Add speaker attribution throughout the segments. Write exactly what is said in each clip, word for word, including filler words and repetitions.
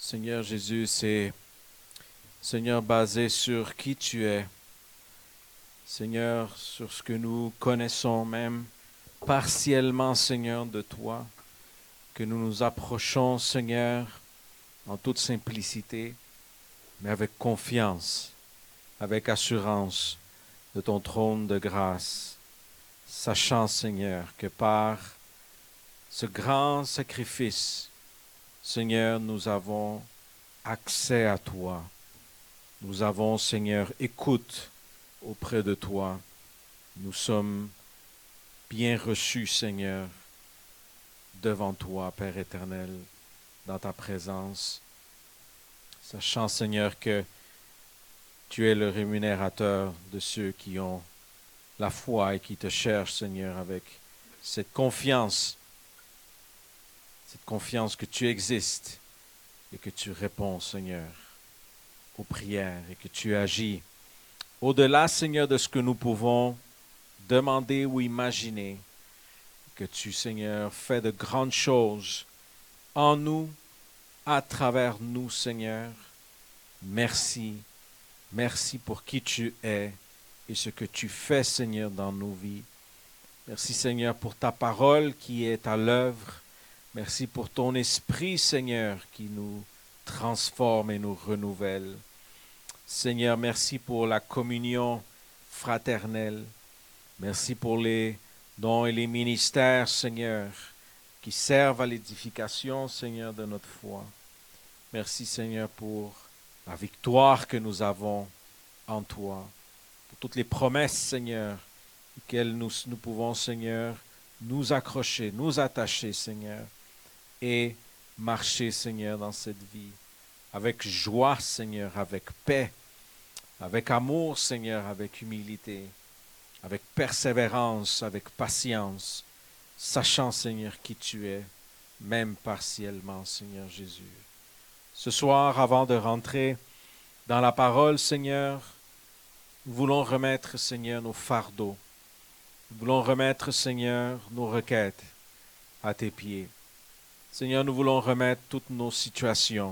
Speaker 1: Seigneur Jésus, c'est, Seigneur, basé sur qui tu es. Seigneur, sur ce que nous connaissons même partiellement, Seigneur, de toi, que nous nous approchons, Seigneur, en toute simplicité, mais avec confiance, avec assurance de ton trône de grâce, sachant, Seigneur, que par ce grand sacrifice, Seigneur, nous avons accès à toi. Nous avons, Seigneur, écoute auprès de toi. Nous sommes bien reçus, Seigneur, devant toi, Père éternel, dans ta présence. Sachant, Seigneur, que tu es le rémunérateur de ceux qui ont la foi et qui te cherchent, Seigneur, avec cette confiance, cette confiance que tu existes et que tu réponds, Seigneur, aux prières et que tu agis au-delà, Seigneur, de ce que nous pouvons demander ou imaginer, que tu, Seigneur, fais de grandes choses en nous, à travers nous, Seigneur. Merci. Merci pour qui tu es et ce que tu fais, Seigneur, dans nos vies. Merci, Seigneur, pour ta parole qui est à l'œuvre. Merci pour ton esprit, Seigneur, qui nous transforme et nous renouvelle. Seigneur, merci pour la communion fraternelle. Merci pour les dons et les ministères, Seigneur, qui servent à l'édification, Seigneur, de notre foi. Merci, Seigneur, pour la victoire que nous avons en toi, pour toutes les promesses, Seigneur, auxquelles nous, nous pouvons, Seigneur, nous accrocher, nous attacher, Seigneur, et marcher, Seigneur, dans cette vie, avec joie, Seigneur, avec paix, avec amour, Seigneur, avec humilité, avec persévérance, avec patience, sachant, Seigneur, qui tu es, même partiellement, Seigneur Jésus. Ce soir, avant de rentrer dans la parole, Seigneur, nous voulons remettre, Seigneur, nos fardeaux. Nous voulons remettre, Seigneur, nos requêtes à tes pieds. Seigneur, nous voulons remettre toutes nos situations.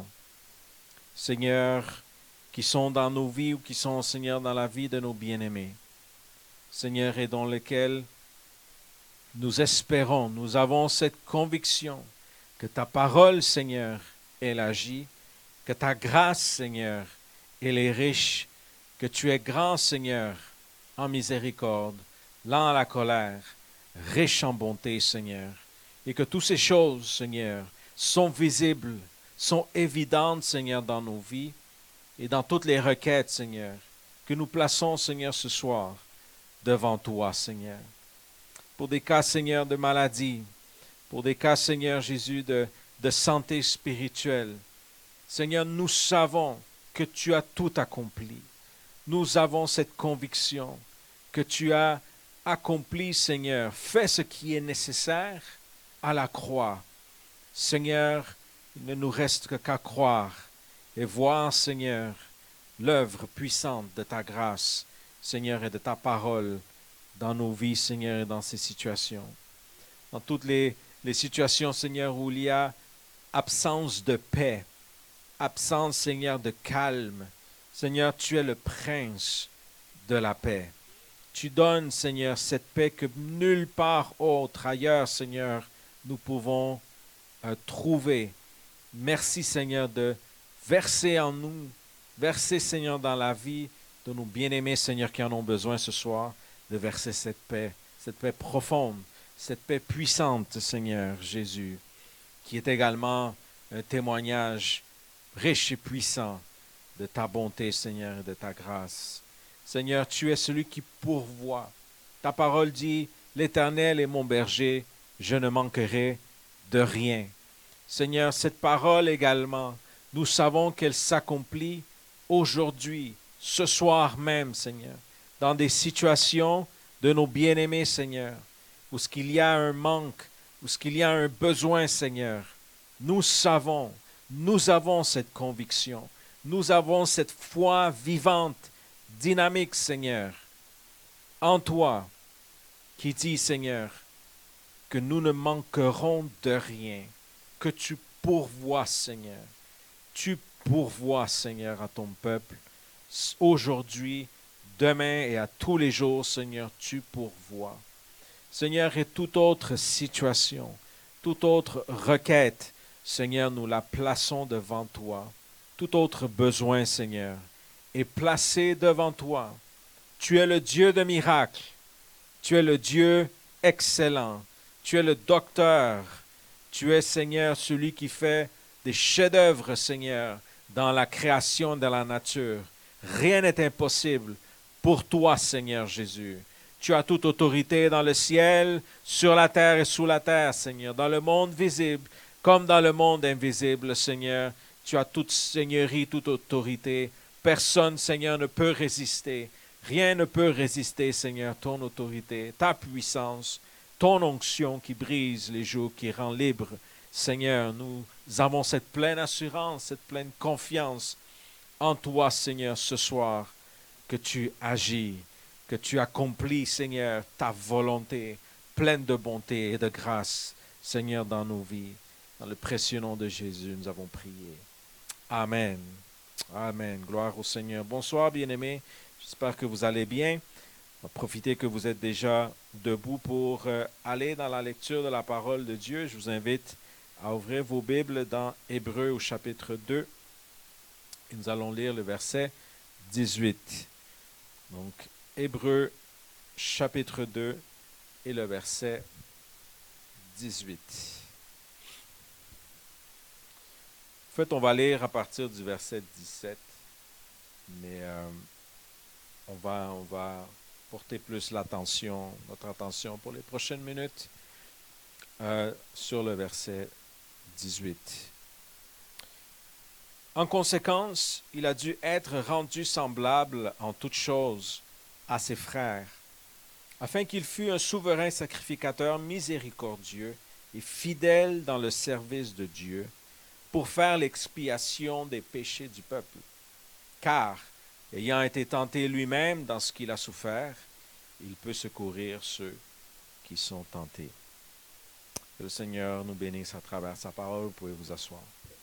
Speaker 1: Seigneur, qui sont dans nos vies ou qui sont, Seigneur, dans la vie de nos bien-aimés. Seigneur, et dans lesquels nous espérons, nous avons cette conviction que ta parole, Seigneur, elle agit, que ta grâce, Seigneur, elle est riche, que tu es grand, Seigneur, en miséricorde, lent à la colère, riche en bonté, Seigneur, et que toutes ces choses, Seigneur, sont visibles, sont évidentes, Seigneur, dans nos vies et dans toutes les requêtes, Seigneur, que nous plaçons, Seigneur, ce soir devant toi, Seigneur. Pour des cas, Seigneur, de maladie, pour des cas, Seigneur Jésus, de, de santé spirituelle. Seigneur, nous savons que tu as tout accompli. Nous avons cette conviction que tu as accompli, Seigneur, fait ce qui est nécessaire à la croix. Seigneur, il ne nous reste qu'à croire et voir, Seigneur, l'œuvre puissante de ta grâce, Seigneur, et de ta parole dans nos vies, Seigneur, et dans ces situations. Dans toutes les, les situations, Seigneur, où il y a absence de paix, absence, Seigneur, de calme. Seigneur, tu es le prince de la paix. Tu donnes, Seigneur, cette paix que nulle part autre ailleurs, Seigneur, nous pouvons euh, trouver. Merci, Seigneur, de verser en nous, verser, Seigneur, dans la vie de nos bien-aimés, Seigneur, qui en ont besoin ce soir, de verser cette paix, cette paix profonde, cette paix puissante, Seigneur Jésus, qui est également un témoignage riche et puissant de ta bonté, Seigneur, et de ta grâce. Seigneur, tu es celui qui pourvoit. Ta parole dit, l'Éternel est mon berger, je ne manquerai de rien. Seigneur, cette parole également, nous savons qu'elle s'accomplit aujourd'hui, ce soir même, Seigneur, dans des situations de nos bien-aimés, Seigneur, où ce qu'il y a un manque, où ce qu'il y a un besoin, Seigneur. Nous savons, nous avons cette conviction, nous avons cette foi vivante, dynamique, Seigneur, en toi, qui dit, Seigneur, que nous ne manquerons de rien, que tu pourvois, Seigneur. tu pourvois, Seigneur, à ton peuple. Aujourd'hui, demain et à tous les jours, Seigneur, tu pourvois. Seigneur, et toute autre situation, toute autre requête, Seigneur, nous la plaçons devant toi. Tout autre besoin, Seigneur, est placé devant toi. Tu es le Dieu de miracles. Tu es le Dieu excellent. Tu es le docteur. Tu es, Seigneur, celui qui fait des chefs-d'œuvre, Seigneur, dans la création de la nature. Rien n'est impossible pour toi, Seigneur Jésus. Tu as toute autorité dans le ciel, sur la terre et sous la terre, Seigneur, dans le monde visible comme dans le monde invisible, Seigneur. Tu as toute seigneurie, toute autorité. Personne, Seigneur, ne peut résister. Rien ne peut résister, Seigneur, ton autorité, ta puissance, ton onction qui brise les jougs, qui rend libre. Seigneur, nous avons cette pleine assurance, cette pleine confiance en toi, Seigneur, ce soir, que tu agis, que tu accomplis, Seigneur, ta volonté pleine de bonté et de grâce, Seigneur, dans nos vies. Dans le précieux nom de Jésus, nous avons prié. Amen. Amen. Gloire au Seigneur. Bonsoir, bien-aimés. J'espère que vous allez bien. Profitez que vous êtes déjà debout pour euh, aller dans la lecture de la parole de Dieu. Je vous invite à ouvrir vos Bibles dans Hébreux au chapitre deux. Et nous allons lire le verset dix-huit. Donc, Hébreux chapitre deux et le verset dix-huit. En fait, on va lire à partir du verset dix-sept, mais euh, on va, on va porter plus l'attention, notre attention pour les prochaines minutes euh, sur le verset dix-huit. En conséquence, il a dû être rendu semblable en toutes choses à ses frères, afin qu'il fût un souverain sacrificateur miséricordieux et fidèle dans le service de Dieu, pour faire l'expiation des péchés du peuple. Car, ayant été tenté lui-même dans ce qu'il a souffert, il peut secourir ceux qui sont tentés. Que le Seigneur nous bénisse à travers sa parole. Vous pouvez vous asseoir.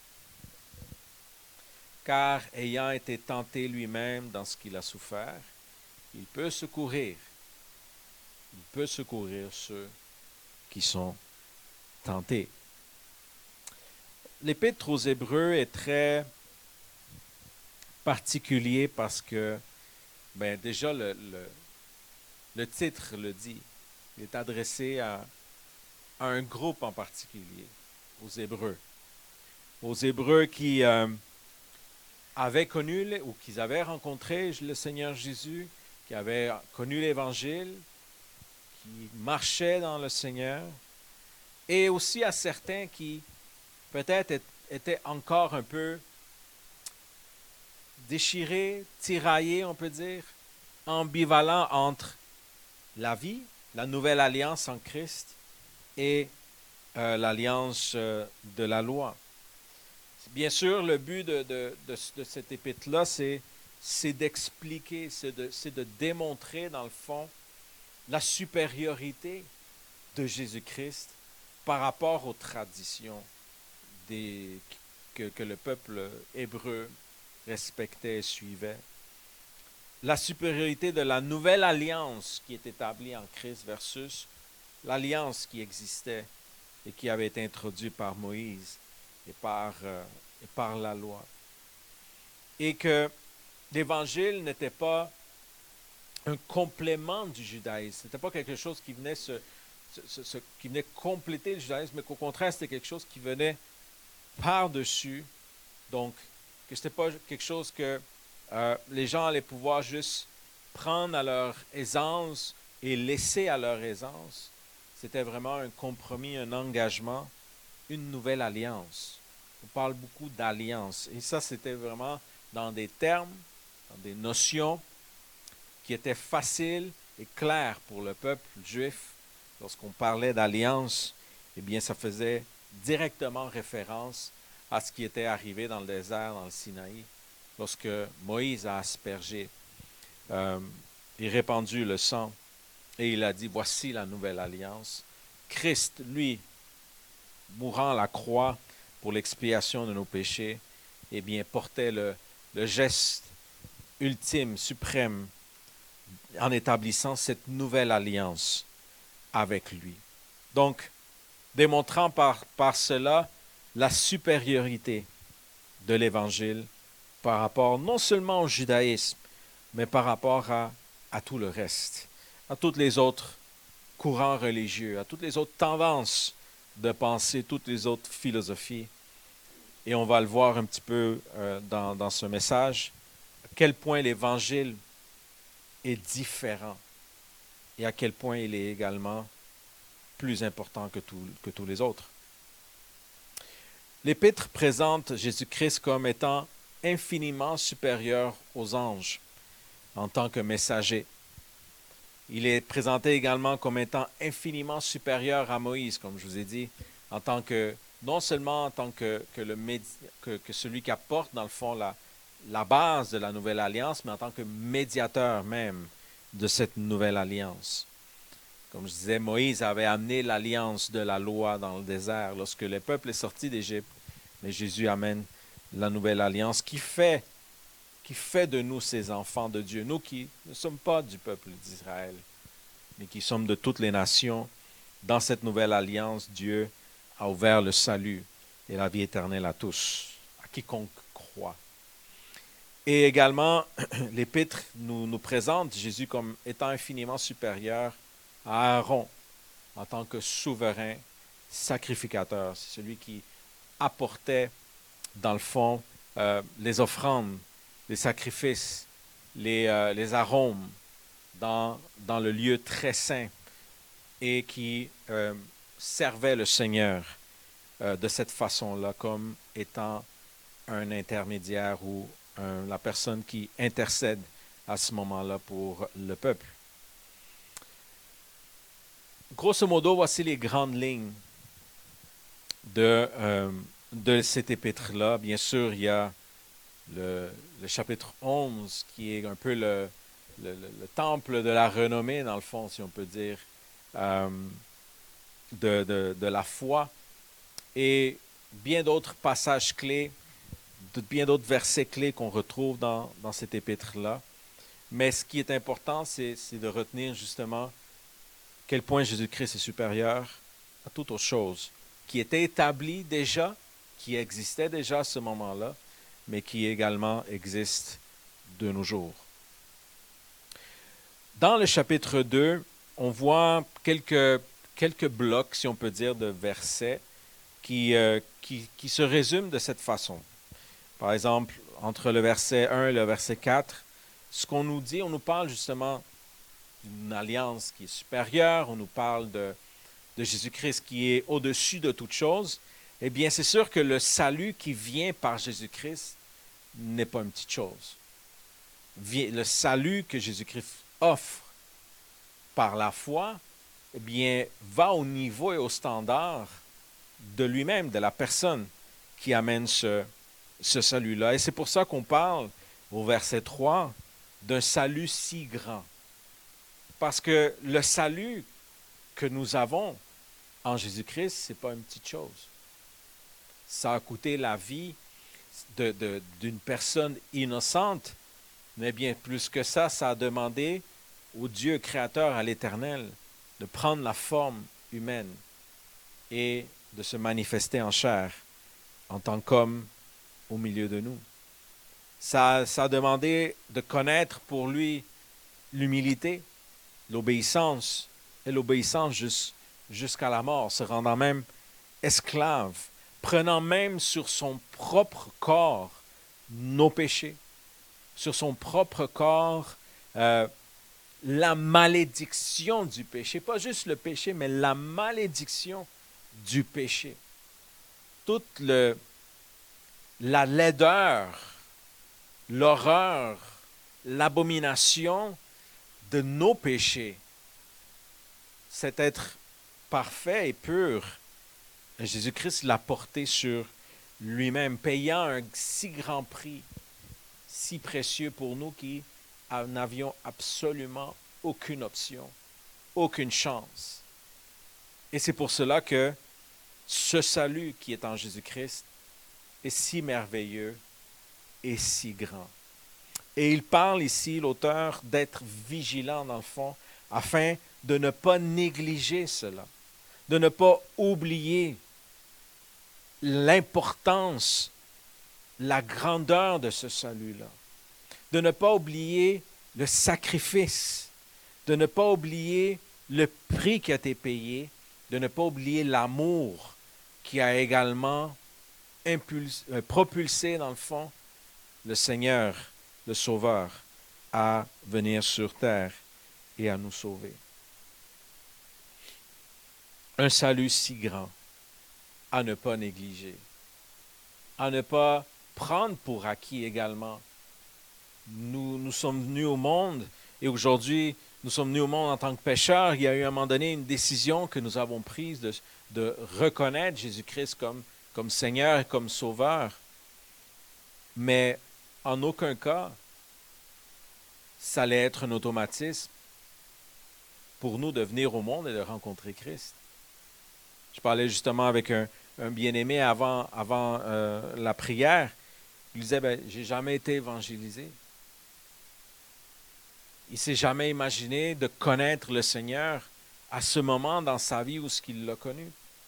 Speaker 1: Car, ayant été tenté lui-même dans ce qu'il a souffert, il peut secourir. Il peut secourir ceux qui sont tentés. L'Épître aux Hébreux est très particulier parce que, ben déjà, le, le, le titre le dit. Il est adressé à, à un groupe en particulier, aux Hébreux. Aux Hébreux qui euh, avaient connu ou qui avaient rencontré le Seigneur Jésus, qui avaient connu l'Évangile, qui marchaient dans le Seigneur, et aussi à certains qui peut-être étaient encore un peu déchirés, tiraillés, on peut dire, ambivalents entre la vie, la nouvelle alliance en Christ et euh, l'alliance euh, de la loi. Bien sûr, le but de, de, de, de cette épître-là, c'est, c'est d'expliquer, c'est de, c'est de démontrer, dans le fond, la supériorité de Jésus-Christ par rapport aux traditions des, que, que le peuple hébreu respectait et suivait. La supériorité de la nouvelle alliance qui est établie en Christ versus l'alliance qui existait et qui avait été introduite par Moïse et par, euh, et par la loi. Et que l'Évangile n'était pas un complément du judaïsme. Ce n'était pas quelque chose qui venait, se, se, se, qui venait compléter le judaïsme, mais qu'au contraire, c'était quelque chose qui venait par-dessus. Donc, que ce n'était pas quelque chose que euh, les gens allaient pouvoir juste prendre à leur aisance et laisser à leur aisance. C'était vraiment un compromis, un engagement, une nouvelle alliance. On parle beaucoup d'alliance. Et ça, c'était vraiment dans des termes, dans des notions qui étaient faciles et claires pour le peuple juif. Lorsqu'on parlait d'alliance, eh bien, ça faisait directement référence à ce qui était arrivé dans le désert, dans le Sinaï, lorsque Moïse a aspergé euh, et répandu le sang. Et il a dit, voici la nouvelle alliance. Christ, lui, mourant à la croix pour l'expiation de nos péchés, eh bien, portait le, le geste ultime, suprême, en établissant cette nouvelle alliance avec lui. Donc, démontrant par, par cela la supériorité de l'Évangile par rapport non seulement au judaïsme, mais par rapport à, à tout le reste, à tous les autres courants religieux, à toutes les autres tendances de pensée, toutes les autres philosophies. Et on va le voir un petit peu euh, dans, dans ce message, à quel point l'Évangile est différent et à quel point il est également plus important que, tout, que tous les autres. L'Épître présente Jésus-Christ comme étant infiniment supérieur aux anges en tant que messager. Il est présenté également comme étant infiniment supérieur à Moïse, comme je vous ai dit, en tant que, non seulement en tant que, que, le médi, que, que celui qui apporte, dans le fond, la, la base de la nouvelle alliance, mais en tant que médiateur même de cette nouvelle alliance. Comme je disais, Moïse avait amené l'alliance de la loi dans le désert lorsque le peuple est sorti d'Égypte. Mais Jésus amène la nouvelle alliance qui fait, qui fait de nous ces enfants de Dieu. Nous qui ne sommes pas du peuple d'Israël, mais qui sommes de toutes les nations. Dans cette nouvelle alliance, Dieu a ouvert le salut et la vie éternelle à tous, à quiconque croit. Et également, l'Épître nous, nous présente Jésus comme étant infiniment supérieur à Aaron en tant que souverain sacrificateur. C'est celui qui apportait, dans le fond, euh, les offrandes, les sacrifices, les, euh, les arômes dans, dans le lieu très saint et qui euh, servait le Seigneur euh, de cette façon-là comme étant un intermédiaire ou un, la personne qui intercède à ce moment-là pour le peuple. Grosso modo, voici les grandes lignes de, euh, de cet épître-là. Bien sûr, il y a le, le chapitre onze qui est un peu le, le, le, le temple de la renommée, dans le fond, si on peut dire, euh, de, de, de la foi, et bien d'autres passages clés, de, bien d'autres versets clés qu'on retrouve dans, dans cet épître-là. Mais ce qui est important, c'est, c'est de retenir justement quel point Jésus-Christ est supérieur à toute autre chose, qui était établi déjà, qui existait déjà à ce moment-là, mais qui également existe de nos jours. Dans le chapitre deux, on voit quelques, quelques blocs, si on peut dire, de versets qui, euh, qui, qui se résument de cette façon. Par exemple, entre le verset un et le verset quatre, ce qu'on nous dit, on nous parle justement d'une alliance qui est supérieure, on nous parle de, de Jésus-Christ qui est au-dessus de toute chose. Eh bien, c'est sûr que le salut qui vient par Jésus-Christ n'est pas une petite chose. Le salut que Jésus-Christ offre par la foi, eh bien, va au niveau et au standard de lui-même, de la personne qui amène ce, ce salut-là. Et c'est pour ça qu'on parle au verset trois d'un salut si grand. Parce que le salut que nous avons en Jésus-Christ, ce n'est pas une petite chose. Ça a coûté la vie de, de, d'une personne innocente, mais bien plus que ça, ça a demandé au Dieu créateur, à l'Éternel, de prendre la forme humaine et de se manifester en chair en tant qu'homme au milieu de nous. Ça, ça a demandé de connaître pour lui l'humilité, l'obéissance, et l'obéissance jus, jusqu'à la mort, se rendant même esclave, prenant même sur son propre corps nos péchés, sur son propre corps euh, la malédiction du péché, pas juste le péché, mais la malédiction du péché. Toute le, la laideur, l'horreur, l'abomination de nos péchés. Cet être parfait et pur, Jésus-Christ l'a porté sur lui-même, payant un si grand prix, si précieux pour nous qui n'avions absolument aucune option, aucune chance. Et c'est pour cela que ce salut qui est en Jésus-Christ est si merveilleux est si grand. Et il parle ici, l'auteur, d'être vigilant dans le fond, afin de ne pas négliger cela, de ne pas oublier l'importance, la grandeur de ce salut-là, de ne pas oublier le sacrifice, de ne pas oublier le prix qui a été payé, de ne pas oublier l'amour qui a également impulsé, euh, propulsé, dans le fond, le Seigneur, le Sauveur, à venir sur terre et à nous sauver. Un salut si grand à ne pas négliger, à ne pas prendre pour acquis également. Nous, nous sommes venus au monde et aujourd'hui, nous sommes venus au monde en tant que pécheurs. Il y a eu à un moment donné une décision que nous avons prise de, de reconnaître Jésus-Christ comme, comme Seigneur et comme Sauveur. Mais en aucun cas, ça allait être un automatisme pour nous de venir au monde et de rencontrer Christ. Je parlais justement avec un, un bien-aimé avant, avant euh, la prière. Il disait, ben, j'ai jamais été évangélisé. Il ne s'est jamais imaginé de connaître le Seigneur à ce moment dans sa vie où ce qu'il l'a connu.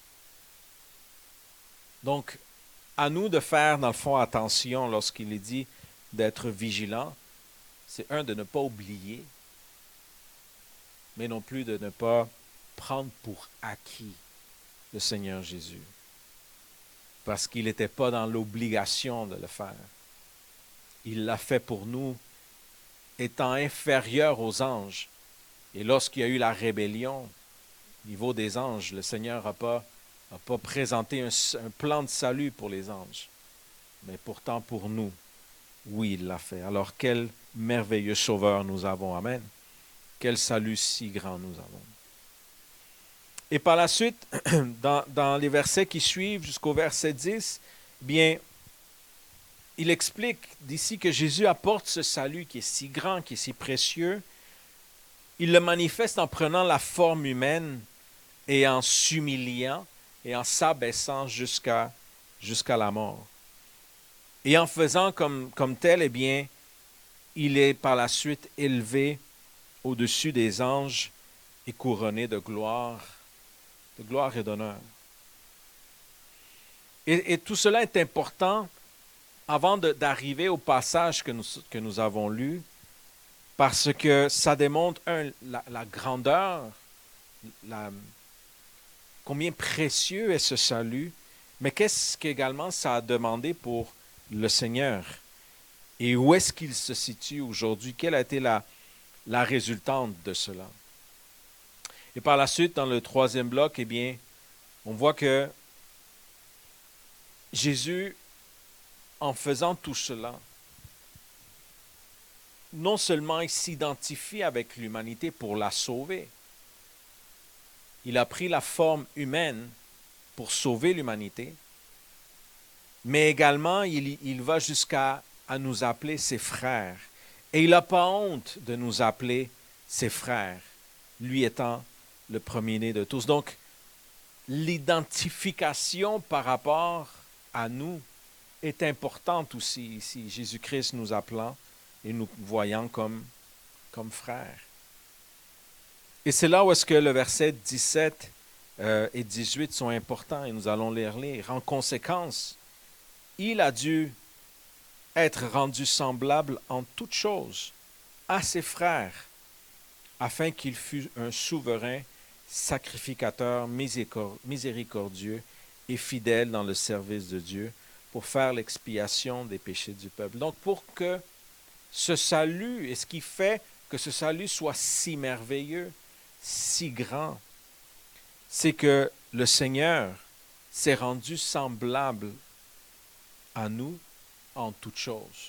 Speaker 1: Donc, à nous de faire, dans le fond, attention lorsqu'il est dit d'être vigilant. C'est un, de ne pas oublier, mais non plus de ne pas prendre pour acquis le Seigneur Jésus. Parce qu'il n'était pas dans l'obligation de le faire. Il l'a fait pour nous, étant inférieur aux anges. Et lorsqu'il y a eu la rébellion au niveau des anges, le Seigneur n'a pas, a pas présenté un, un plan de salut pour les anges. Mais pourtant pour nous, oui, il l'a fait. Alors quel merveilleux Sauveur nous avons. Amen. Quel salut si grand nous avons. Et par la suite, dans, dans les versets qui suivent jusqu'au verset dix, bien, il explique d'ici que Jésus apporte ce salut qui est si grand, qui est si précieux. Il le manifeste en prenant la forme humaine et en s'humiliant et en s'abaissant jusqu'à, jusqu'à la mort. Et en faisant comme, comme tel, eh bien, il est par la suite élevé au-dessus des anges et couronné de gloire, de gloire et d'honneur. Et, et tout cela est important avant de, d'arriver au passage que nous, que nous avons lu, parce que ça démontre, un, la, la grandeur, la, combien précieux est ce salut, mais qu'est-ce qu'également ça a demandé pour le Seigneur. Et où est-ce qu'il se situe aujourd'hui? Quelle a été la, la résultante de cela? Et par la suite, dans le troisième bloc, eh bien, on voit que Jésus, en faisant tout cela, non seulement il s'identifie avec l'humanité pour la sauver, il a pris la forme humaine pour sauver l'humanité, mais également il, il va jusqu'à à nous appeler ses frères. Et il n'a pas honte de nous appeler ses frères, lui étant le premier-né de tous. Donc, l'identification par rapport à nous est importante aussi ici. Jésus-Christ nous appelant et nous voyant comme, comme frères. Et c'est là où est-ce que le verset dix-sept euh, et dix-huit sont importants et nous allons les relire. En conséquence, il a dû être rendu semblable en toutes choses à ses frères, afin qu'il fût un souverain sacrificateur miséricordieux et fidèle dans le service de Dieu pour faire l'expiation des péchés du peuple. Donc, pour que ce salut, et ce qui fait que ce salut soit si merveilleux, si grand, c'est que le Seigneur s'est rendu semblable à nous en toutes choses.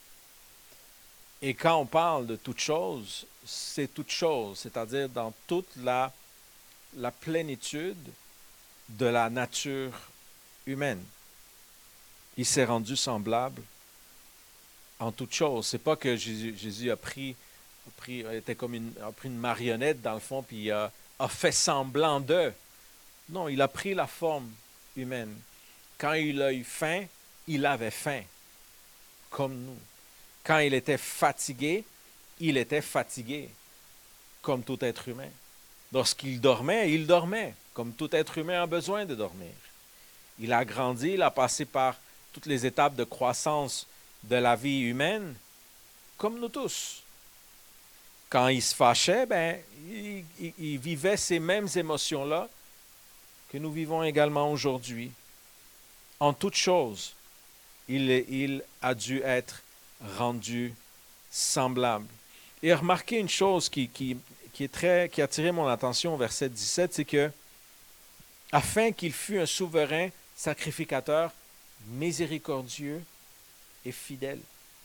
Speaker 1: Et quand on parle de toutes choses, c'est toutes choses, c'est-à-dire dans toute la, la plénitude de la nature humaine. Il s'est rendu semblable en toutes choses. C'est pas que Jésus, Jésus a pris, a pris, était comme une, a pris une marionnette dans le fond, puis il a, a fait semblant d'eux. Non, il a pris la forme humaine. Quand il a eu faim, il avait faim. comme nous. Quand il était fatigué, il était fatigué, comme tout être humain. Lorsqu'il dormait, il dormait, comme tout être humain a besoin de dormir. Il a grandi, il a passé par toutes les étapes de croissance de la vie humaine, comme nous tous. Quand il se fâchait, ben, il, il, il vivait ces mêmes émotions-là que nous vivons également aujourd'hui. En toute chose, il, il a dû être rendu semblable. Et remarquez une chose qui, qui, qui, est très, qui a attiré mon attention au verset dix-sept, c'est que, afin qu'il fût un souverain sacrificateur miséricordieux et fidèle.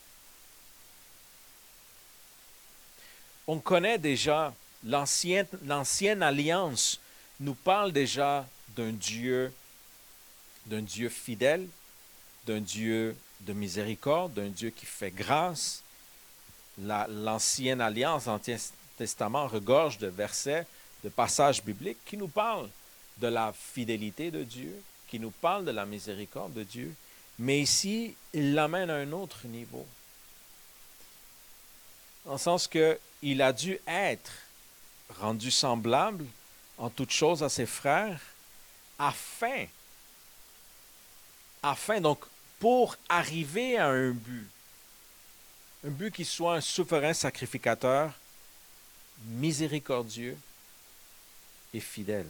Speaker 1: On connaît déjà, l'ancienne, l'ancienne alliance nous parle déjà d'un Dieu, d'un Dieu fidèle, d'un Dieu de miséricorde, d'un Dieu qui fait grâce. La, l'ancienne alliance, l'Ancien Testament regorge de versets, de passages bibliques qui nous parlent de la fidélité de Dieu, qui nous parlent de la miséricorde de Dieu. Mais ici, il l'amène à un autre niveau. Dans le sens qu'il a dû être rendu semblable en toutes choses à ses frères, afin, afin, donc, pour arriver à un but, un but qui soit un souverain sacrificateur, miséricordieux et fidèle.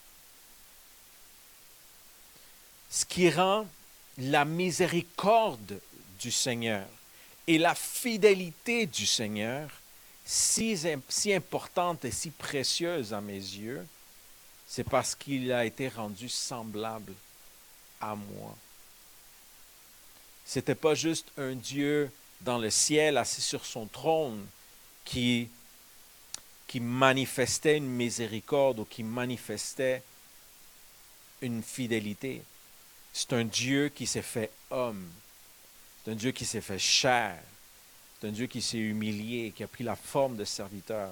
Speaker 1: Ce qui rend la miséricorde du Seigneur et la fidélité du Seigneur si, si importante et si précieuse à mes yeux, c'est parce qu'il a été rendu semblable à moi. Ce n'était pas juste un Dieu dans le ciel, assis sur son trône, qui, qui manifestait une miséricorde ou qui manifestait une fidélité. C'est un Dieu qui s'est fait homme. C'est un Dieu qui s'est fait chair. C'est un Dieu qui s'est humilié, qui a pris la forme de serviteur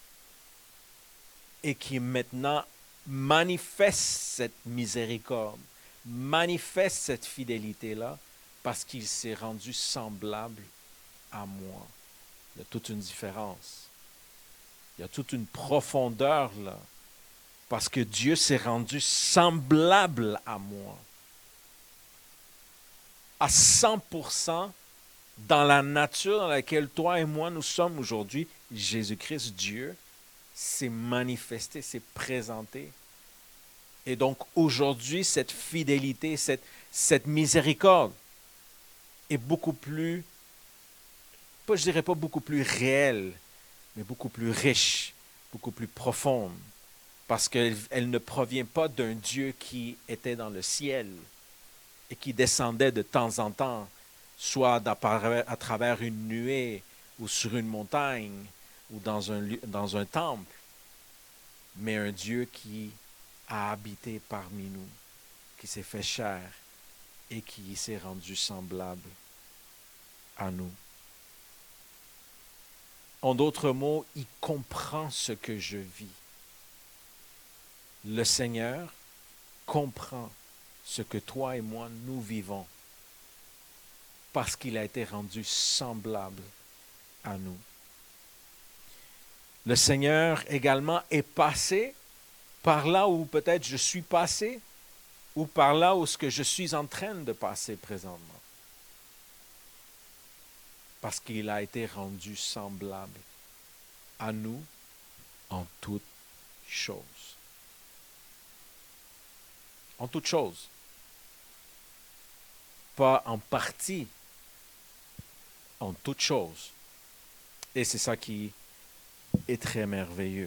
Speaker 1: et qui maintenant manifeste cette miséricorde, manifeste cette fidélité-là parce qu'il s'est rendu semblable à moi. Il y a toute une différence. Il y a toute une profondeur là, parce que Dieu s'est rendu semblable à moi. À cent pour cent dans la nature dans laquelle toi et moi nous sommes aujourd'hui, Jésus-Christ, Dieu, s'est manifesté, s'est présenté. Et donc aujourd'hui, cette fidélité, cette, cette miséricorde est beaucoup plus, pas, je dirais pas beaucoup plus réelle, mais beaucoup plus riche, beaucoup plus profonde, parce qu'elle elle ne provient pas d'un Dieu qui était dans le ciel et qui descendait de temps en temps, soit à travers une nuée ou sur une montagne ou dans un, dans un temple, mais un Dieu qui a habité parmi nous, qui s'est fait chair et qui s'est rendu semblable à nous. En d'autres mots, il comprend ce que je vis. Le Seigneur comprend ce que toi et moi, nous vivons, parce qu'il a été rendu semblable à nous. Le Seigneur également est passé par là où peut-être je suis passé, ou par là où ce que je suis en train de passer présentement. Parce qu'il a été rendu semblable à nous en toutes choses. En toutes choses. Pas en partie, en toutes choses. Et c'est ça qui est très merveilleux.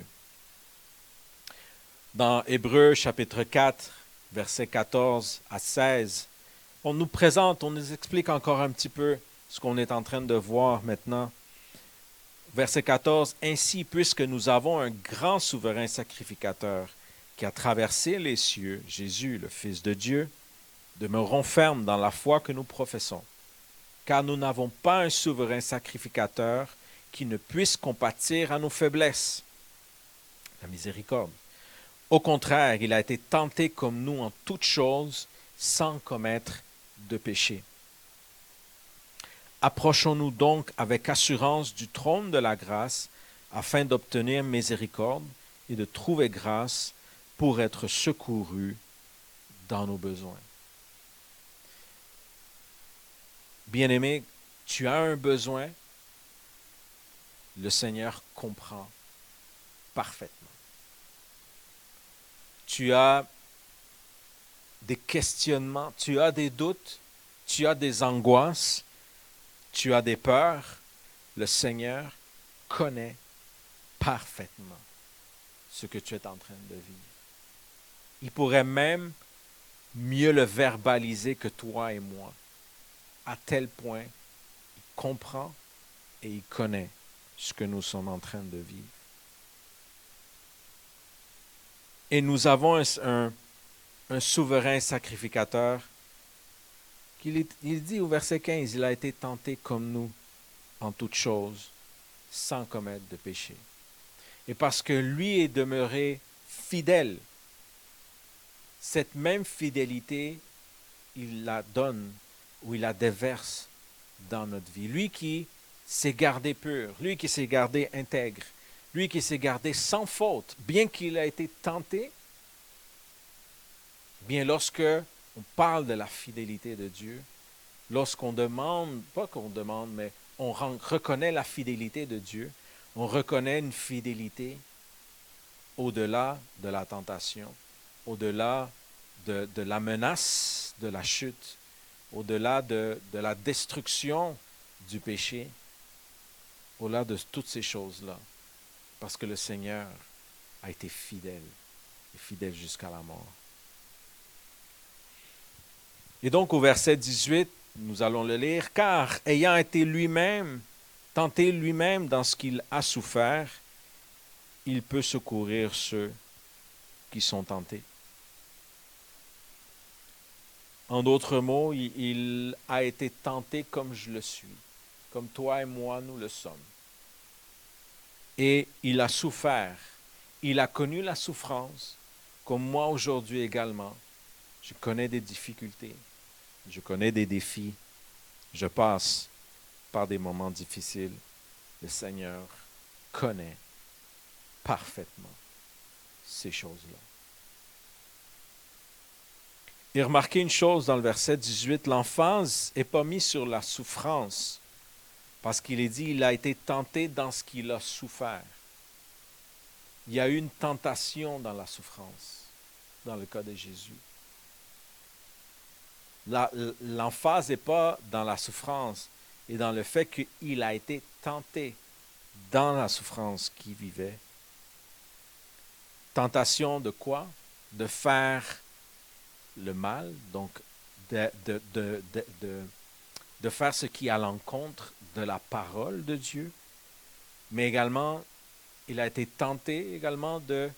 Speaker 1: Dans Hébreux chapitre quatre, versets quatorze à seize, on nous présente, on nous explique encore un petit peu ce qu'on est en train de voir maintenant. Verset quatorze, « Ainsi, puisque nous avons un grand souverain sacrificateur qui a traversé les cieux, Jésus, le Fils de Dieu, demeurons fermes dans la foi que nous professons, car nous n'avons pas un souverain sacrificateur qui ne puisse compatir à nos faiblesses. » La miséricorde. Au contraire, il a été tenté comme nous en toutes choses, sans commettre de péché. Approchons-nous donc avec assurance du trône de la grâce afin d'obtenir miséricorde et de trouver grâce pour être secourus dans nos besoins. Bien-aimé, tu as un besoin, le Seigneur comprend parfaitement. Tu as des questionnements, tu as des doutes, tu as des angoisses, tu as des peurs, le Seigneur connaît parfaitement ce que tu es en train de vivre. Il pourrait même mieux le verbaliser que toi et moi, à tel point il comprend et il connaît ce que nous sommes en train de vivre. Et nous avons un, un, un souverain sacrificateur qui il dit au verset quinze, il a été tenté comme nous en toutes choses, sans commettre de péché. Et parce que lui est demeuré fidèle, cette même fidélité, il la donne ou il la déverse dans notre vie. Lui qui s'est gardé pur, lui qui s'est gardé intègre, lui qui s'est gardé sans faute, bien qu'il a été tenté, bien lorsque on parle de la fidélité de Dieu, lorsqu'on demande, pas qu'on demande, mais on reconnaît la fidélité de Dieu, on reconnaît une fidélité au-delà de la tentation, au-delà de, de la menace de la chute, au-delà de, de la destruction du péché, au-delà de toutes ces choses-là, parce que le Seigneur a été fidèle, et fidèle jusqu'à la mort. Et donc au verset dix-huit, nous allons le lire, « Car ayant été lui-même, tenté lui-même dans ce qu'il a souffert, il peut secourir ceux qui sont tentés. » En d'autres mots, il, il a été tenté comme je le suis, comme toi et moi nous le sommes. Et il a souffert, il a connu la souffrance, comme moi aujourd'hui également. Je connais des difficultés, je connais des défis, je passe par des moments difficiles. Le Seigneur connaît parfaitement ces choses-là. Et remarquez une chose dans le verset dix-huit, l'emphase n'est pas mise sur la souffrance, parce qu'il est dit, il a été tenté dans ce qu'il a souffert. Il y a eu une tentation dans la souffrance, dans le cas de Jésus. La, l'emphase n'est pas dans la souffrance et dans le fait qu'il a été tenté dans la souffrance qu'il vivait. Tentation de quoi? De faire le mal, donc de, de, de, de, de, de faire ce qui est à l'encontre de la parole de Dieu, mais également, il a été tenté également de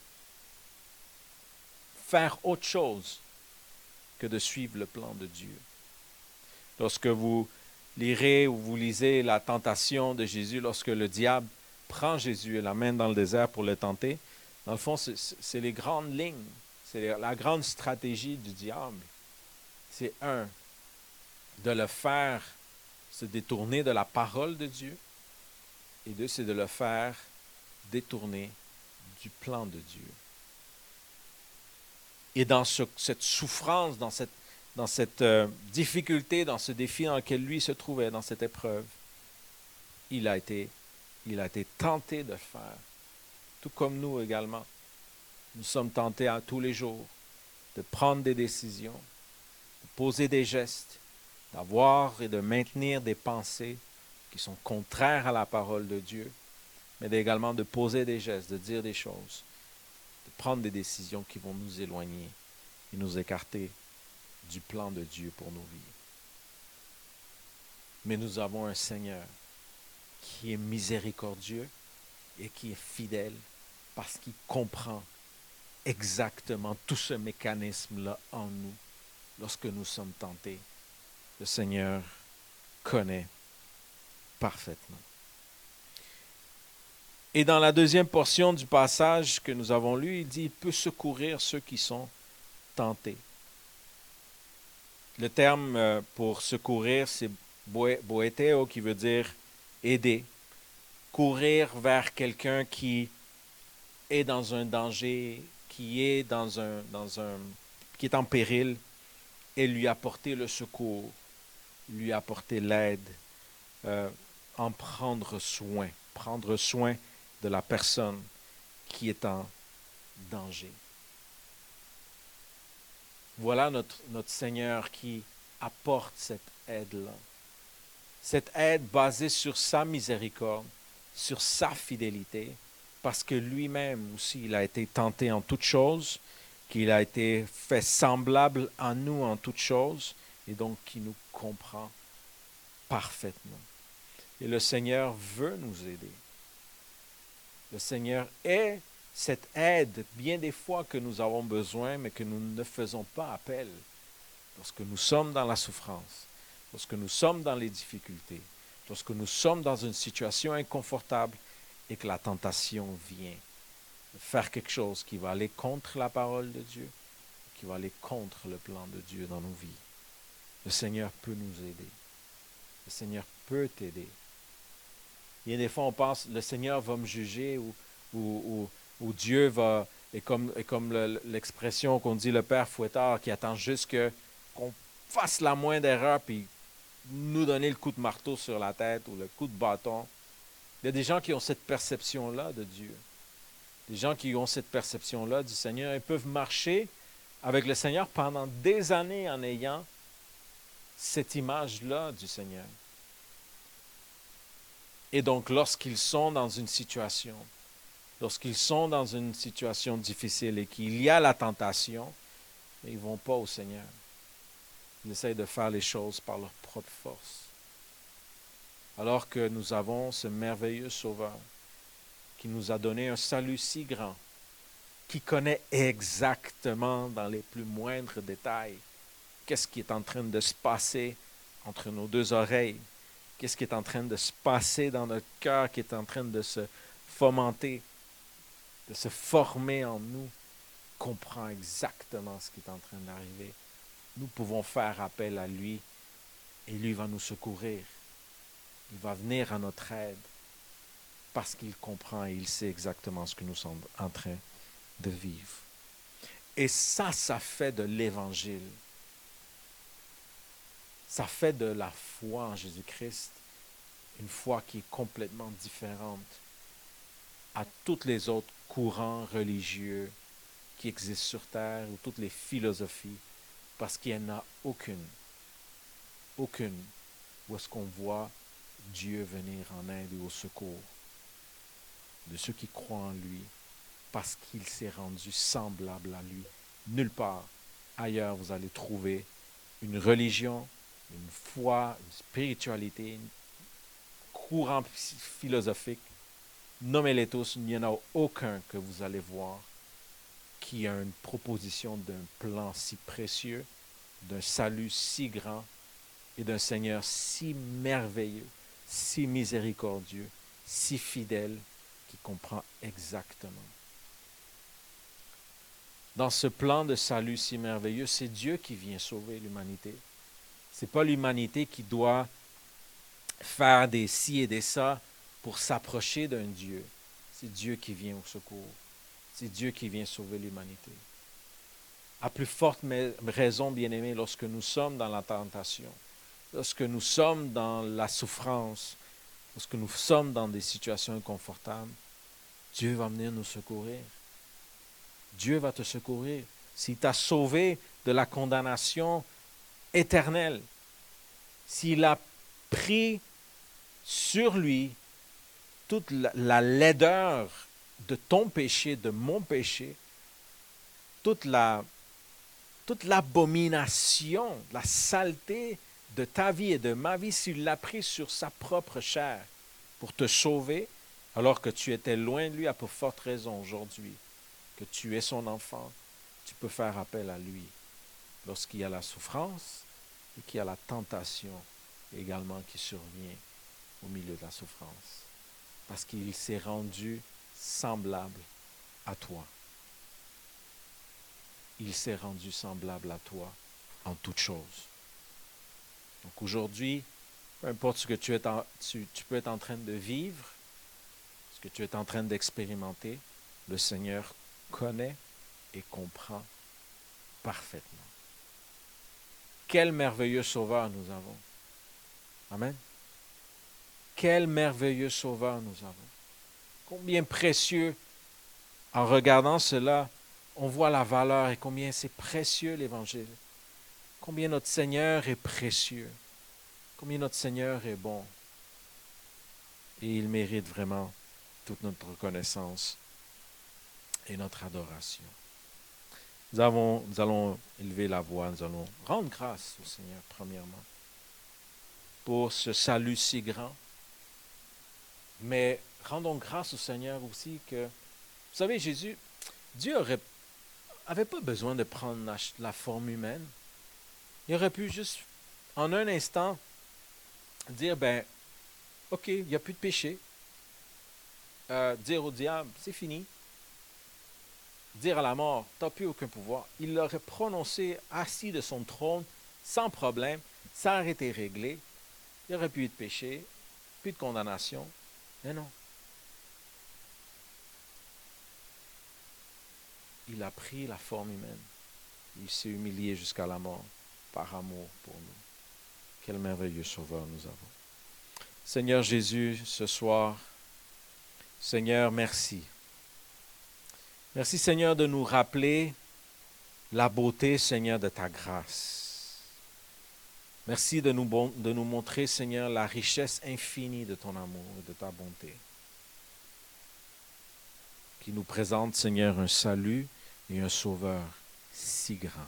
Speaker 1: faire autre chose que de suivre le plan de Dieu. Lorsque vous lirez ou vous lisez la tentation de Jésus, lorsque le diable prend Jésus et l'amène dans le désert pour le tenter, dans le fond, c'est, c'est les grandes lignes, c'est la grande stratégie du diable. C'est un, de le faire se détourner de la parole de Dieu, et deux, c'est de le faire détourner du plan de Dieu. Et dans ce, cette souffrance, dans cette, dans cette euh, difficulté, dans ce défi dans lequel lui se trouvait, dans cette épreuve, il a été, il a été tenté de le faire. Tout comme nous également. Nous sommes tentés à tous les jours de prendre des décisions, de poser des gestes, d'avoir et de maintenir des pensées qui sont contraires à la parole de Dieu, mais également de poser des gestes, de dire des choses, de prendre des décisions qui vont nous éloigner et nous écarter du plan de Dieu pour nos vies. Mais nous avons un Seigneur qui est miséricordieux et qui est fidèle parce qu'il comprend exactement tout ce mécanisme-là en nous lorsque nous sommes tentés. Le Seigneur connaît parfaitement. Et dans la deuxième portion du passage que nous avons lu, il dit, il peut secourir ceux qui sont tentés. Le terme pour secourir, c'est boé- boéteo, qui veut dire aider, courir vers quelqu'un qui est dans un danger, qui est dans un, dans un, qui est en péril, et lui apporter le secours, lui apporter l'aide, euh, en prendre soin, prendre soin de la personne qui est en danger. Voilà notre, notre Seigneur qui apporte cette aide-là. Cette aide basée sur sa miséricorde, sur sa fidélité, parce que lui-même aussi, il a été tenté en toutes choses, qu'il a été fait semblable à nous en toutes choses, et donc qui nous comprend parfaitement. Et le Seigneur veut nous aider. Le Seigneur est cette aide, bien des fois que nous avons besoin, mais que nous ne faisons pas appel. Lorsque nous sommes dans la souffrance, lorsque nous sommes dans les difficultés, lorsque nous sommes dans une situation inconfortable et que la tentation vient de faire quelque chose qui va aller contre la parole de Dieu, qui va aller contre le plan de Dieu dans nos vies. Le Seigneur peut nous aider. Le Seigneur peut t'aider. Bien des fois, on pense, le Seigneur va me juger ou, ou, ou, ou Dieu va, et comme, et comme le, l'expression qu'on dit, le Père fouettard qui attend juste que, qu'on fasse la moindre erreur puis nous donner le coup de marteau sur la tête ou le coup de bâton. Il y a des gens qui ont cette perception-là de Dieu. Des gens qui ont cette perception-là du Seigneur. Ils peuvent marcher avec le Seigneur pendant des années en ayant cette image-là du Seigneur. Et donc, lorsqu'ils sont dans une situation, lorsqu'ils sont dans une situation difficile et qu'il y a la tentation, ils ne vont pas au Seigneur. Ils essayent de faire les choses par leur propre force. Alors que nous avons ce merveilleux Sauveur qui nous a donné un salut si grand, qui connaît exactement dans les plus moindres détails qu'est-ce qui est en train de se passer entre nos deux oreilles, qu'est-ce qui est en train de se passer dans notre cœur, qui est en train de se fomenter, de se former en nous, comprend exactement ce qui est en train d'arriver. Nous pouvons faire appel à lui et lui va nous secourir. Il va venir à notre aide parce qu'il comprend et il sait exactement ce que nous sommes en train de vivre. Et ça, ça fait de l'Évangile. Ça fait de la foi en Jésus-Christ une foi qui est complètement différente à tous les autres courants religieux qui existent sur Terre ou toutes les philosophies, parce qu'il n'y en a aucune, aucune où est-ce qu'on voit Dieu venir en aide ou au secours de ceux qui croient en lui, parce qu'il s'est rendu semblable à lui. Nulle part ailleurs vous allez trouver une religion, une foi, une spiritualité, un courant philosophique. Nommez-les tous, il n'y en a aucun que vous allez voir qui a une proposition d'un plan si précieux, d'un salut si grand et d'un Seigneur si merveilleux, si miséricordieux, si fidèle, qui comprend exactement. Dans ce plan de salut si merveilleux, c'est Dieu qui vient sauver l'humanité. Ce n'est pas l'humanité qui doit faire des ci et des ça pour s'approcher d'un Dieu. C'est Dieu qui vient au secours. C'est Dieu qui vient sauver l'humanité. À plus forte raison, bien-aimés, lorsque nous sommes dans la tentation, lorsque nous sommes dans la souffrance, lorsque nous sommes dans des situations inconfortables, Dieu va venir nous secourir. Dieu va te secourir. S'il t'a sauvé de la condamnation éternelle, s'il a pris sur lui toute la, la laideur de ton péché, de mon péché, toute la, toute l'abomination, la saleté de ta vie et de ma vie, s'il l'a pris sur sa propre chair pour te sauver, alors que tu étais loin de lui, à pour forte raison aujourd'hui, que tu es son enfant, tu peux faire appel à lui lorsqu'il y a la souffrance et qu'il y a la tentation également qui survient au milieu de la souffrance. Parce qu'il s'est rendu semblable à toi. Il s'est rendu semblable à toi en toutes choses. Donc aujourd'hui, Peu importe ce que tu, es en, tu, tu peux être en train de vivre, ce que tu es en train d'expérimenter, le Seigneur connaît et comprend parfaitement. Quel merveilleux Sauveur nous avons. Amen. Quel merveilleux Sauveur nous avons. Combien précieux, en regardant cela, on voit la valeur et combien c'est précieux l'Évangile. Combien notre Seigneur est précieux. Combien notre Seigneur est bon. Et il mérite vraiment toute notre reconnaissance et notre adoration. Nous, avons, nous allons élever la voix, nous allons rendre grâce au Seigneur, premièrement, pour ce salut si grand. Mais rendons grâce au Seigneur aussi que, vous savez, Jésus, Dieu n'avait pas besoin de prendre la, la forme humaine. Il aurait pu juste, en un instant, dire, ben, OK, il n'y a plus de péché. Euh, dire au diable, c'est fini. Dire à la mort, tu n'as plus aucun pouvoir. Il l'aurait prononcé assis de son trône, sans problème, ça aurait été réglé. Il n'y aurait plus eu de péché, plus de condamnation. Mais non. Il a pris la forme humaine. Il s'est humilié jusqu'à la mort, par amour pour nous. Quel merveilleux Sauveur nous avons. Seigneur Jésus, ce soir, Seigneur, merci. Merci, Seigneur, de nous rappeler la beauté, Seigneur, de ta grâce. Merci de nous, bon, de nous montrer, Seigneur, la richesse infinie de ton amour et de ta bonté, qui nous présente, Seigneur, un salut et un Sauveur si grand.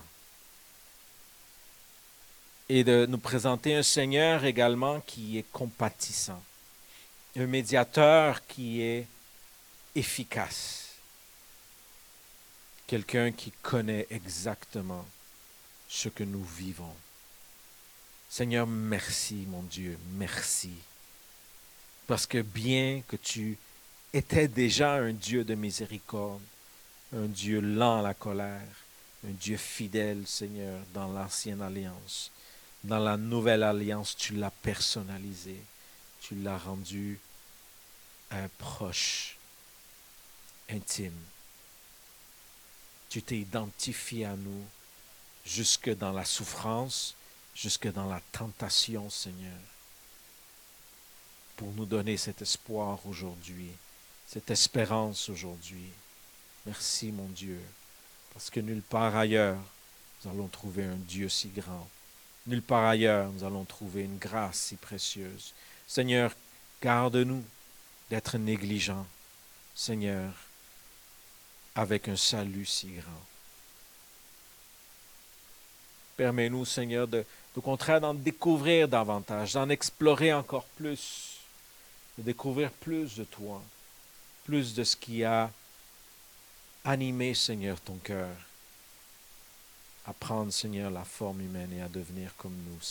Speaker 1: Et de nous présenter un Seigneur également qui est compatissant, un médiateur qui est efficace, quelqu'un qui connaît exactement ce que nous vivons. Seigneur, merci, mon Dieu, merci. Parce que bien que tu étais déjà un Dieu de miséricorde, un Dieu lent à la colère, un Dieu fidèle, Seigneur, dans l'ancienne alliance, dans la nouvelle alliance, tu l'as personnalisé, tu l'as rendu un proche, intime. Tu t'es identifié à nous jusque dans la souffrance, jusque dans la tentation, Seigneur, pour nous donner cet espoir aujourd'hui, cette espérance aujourd'hui. Merci, mon Dieu, parce que nulle part ailleurs, nous allons trouver un Dieu si grand. Nulle part ailleurs, nous allons trouver une grâce si précieuse. Seigneur, garde-nous d'être négligents, Seigneur, avec un salut si grand. Permets-nous, Seigneur, de, au contraire, d'en découvrir davantage, d'en explorer encore plus, de découvrir plus de toi, plus de ce qui a animé, Seigneur, ton cœur, à prendre, Seigneur, la forme humaine et à devenir comme nous.